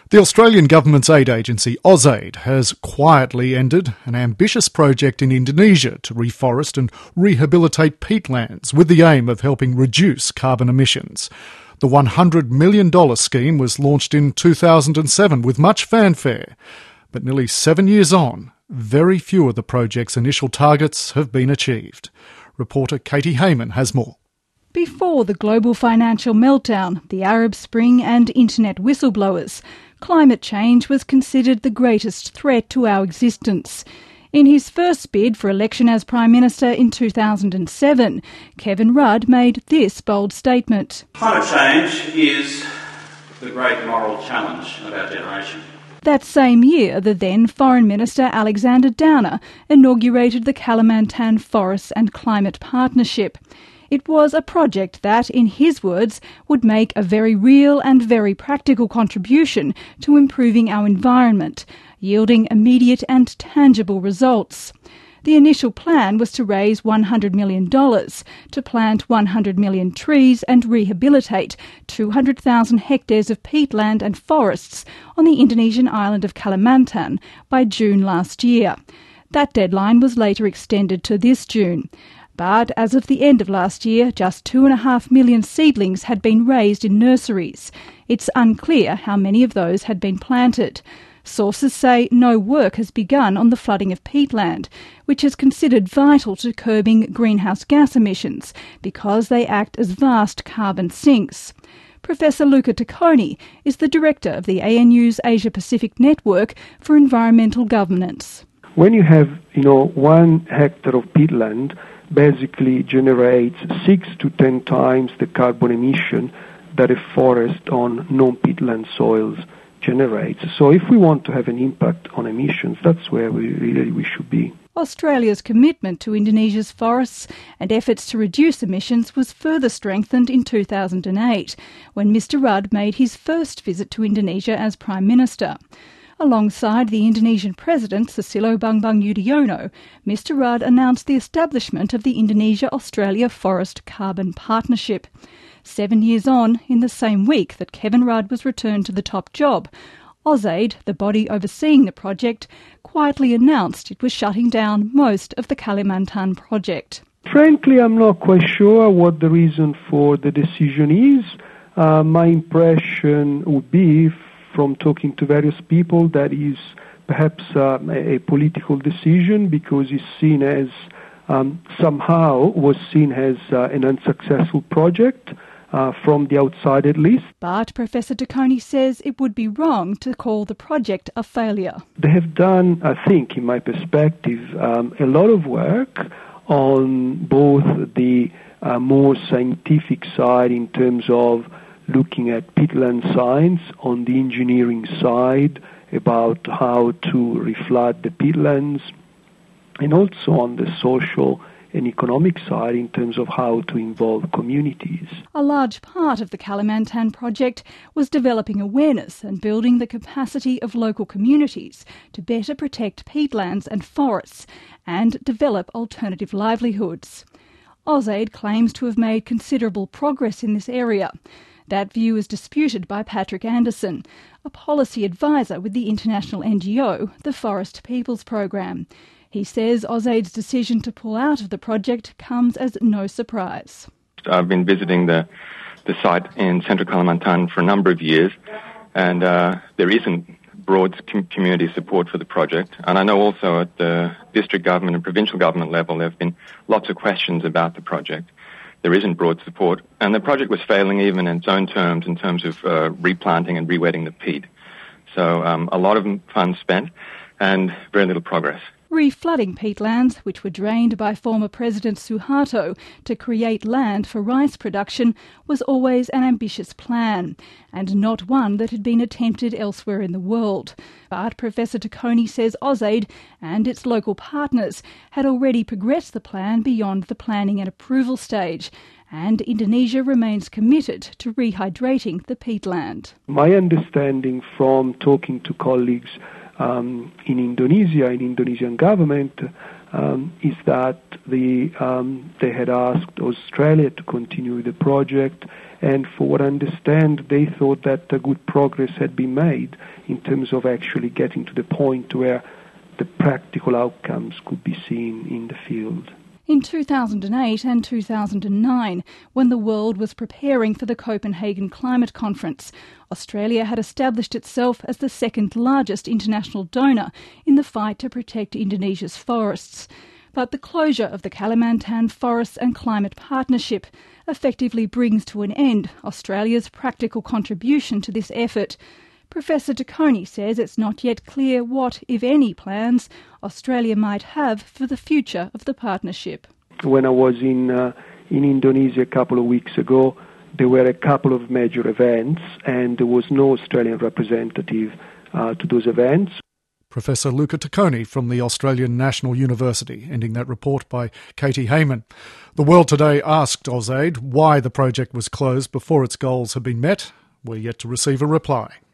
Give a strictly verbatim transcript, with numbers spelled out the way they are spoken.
The Australian government's aid agency, AusAid, has quietly ended an ambitious project in Indonesia to reforest and rehabilitate peatlands with the aim of helping reduce carbon emissions. The one hundred million dollars scheme was launched in two thousand seven with much fanfare. But nearly seven years on, very few of the project's initial targets have been achieved. Reporter Katie Hayman has more. Before the global financial meltdown, the Arab Spring and internet whistleblowers, climate change was considered the greatest threat to our existence. In his first bid for election as Prime Minister in two thousand seven, Kevin Rudd made this bold statement. Climate change is the great moral challenge of our generation. That same year, the then Foreign Minister Alexander Downer inaugurated the Kalimantan Forests and Climate Partnership. It was a project that, in his words, would make a very real and very practical contribution to improving our environment, yielding immediate and tangible results. The initial plan was to raise one hundred million dollars to plant one hundred million trees and rehabilitate two hundred thousand hectares of peatland and forests on the Indonesian island of Kalimantan by June last year. That deadline was later extended to this June. But as of the end of last year, just two and a half million seedlings had been raised in nurseries. It's unclear how many of those had been planted. Sources say no work has begun on the flooding of peatland, which is considered vital to curbing greenhouse gas emissions because they act as vast carbon sinks. Professor Luca Tacconi is the director of the A N U's Asia Pacific Network for Environmental Governance. When you have, you know, one hectare of peatland, basically generates six to ten times the carbon emission that a forest on non-peatland soils generates. So if we want to have an impact on emissions, that's where we really we should be. Australia's commitment to Indonesia's forests and efforts to reduce emissions was further strengthened in two thousand eight, when Mr Rudd made his first visit to Indonesia as Prime Minister. Alongside the Indonesian President, Susilo Bambang Yudhoyono, Mr Rudd announced the establishment of the Indonesia-Australia Forest Carbon Partnership. Seven years on, in the same week that Kevin Rudd was returned to the top job, AusAid, the body overseeing the project, quietly announced it was shutting down most of the Kalimantan project. Frankly, I'm not quite sure what the reason for the decision is. Uh, my impression would be, from talking to various people, that is perhaps uh, a, a political decision because it's seen as, um, somehow was seen as uh, an unsuccessful project, uh, from the outside at least. But Professor Tacconi says it would be wrong to call the project a failure. They have done, I think, in my perspective, um, a lot of work on both the uh, more scientific side in terms of looking at peatland science, on the engineering side about how to reflood the peatlands, and also on the social and economic side in terms of how to involve communities. A large part of the Kalimantan project was developing awareness and building the capacity of local communities to better protect peatlands and forests and develop alternative livelihoods. AusAid claims to have made considerable progress in this area. That view is disputed by Patrick Anderson, a policy advisor with the international N G O, the Forest Peoples Program. He says AusAid's decision to pull out of the project comes as no surprise. I've been visiting the, the site in central Kalimantan for a number of years, and uh, there isn't broad com- community support for the project. And I know also at the district government and provincial government level there have been lots of questions about the project. There isn't broad support, and the project was failing even in its own terms in terms of uh, replanting and re-wetting the peat. So um, a lot of funds spent and very little progress. Reflooding peatlands, which were drained by former President Suharto to create land for rice production, was always an ambitious plan, and not one that had been attempted elsewhere in the world. But Professor Tacconi says AusAid and its local partners had already progressed the plan beyond the planning and approval stage, and Indonesia remains committed to rehydrating the peatland. My understanding from talking to colleagues um, in Indonesia, in Indonesian government, um, is that the um, they had asked Australia to continue the project, and for what I understand, they thought that a good progress had been made in terms of actually getting to the point where the practical outcomes could be seen in the field. In two thousand eight and two thousand nine, when the world was preparing for the Copenhagen Climate Conference, Australia had established itself as the second largest international donor in the fight to protect Indonesia's forests. But the closure of the Kalimantan Forests and Climate Partnership effectively brings to an end Australia's practical contribution to this effort. Professor Taccone says it's not yet clear what, if any, plans Australia might have for the future of the partnership. When I was in uh, in Indonesia a couple of weeks ago, there were a couple of major events, and there was no Australian representative uh, to those events. Professor Luca Taccone from the Australian National University, ending that report by Katie Hayman. The World Today asked AusAid why the project was closed before its goals had been met. We're yet to receive a reply.